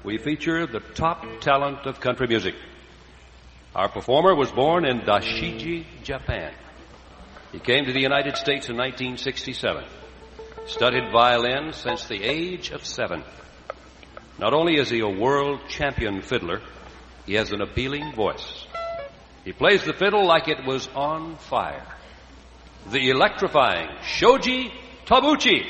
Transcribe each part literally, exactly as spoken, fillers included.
we feature the top talent of country music. Our performer was born in Dashiji, Japan. He came to the United States in nineteen sixty-seven. Studied violin since the age of seven. Not only is he a world champion fiddler, he has an appealing voice. He plays the fiddle like it was on fire. The electrifying Shoji Tabuchi.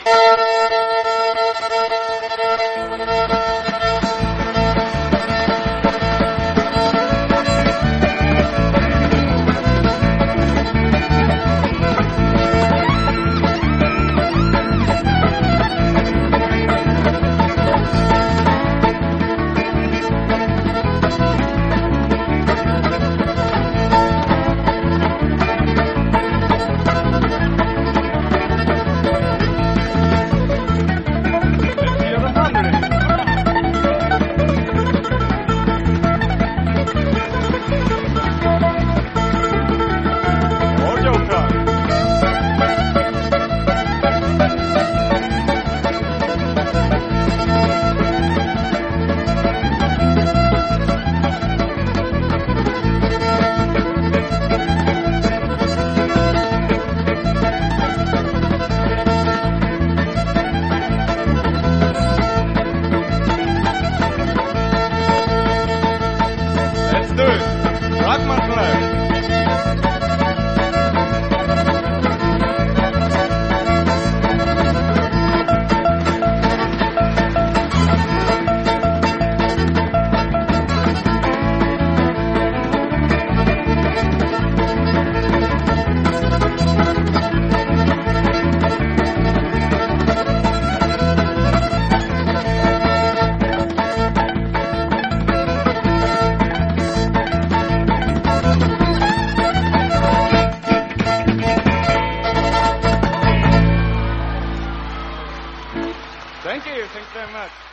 Thank you. Thank you very much.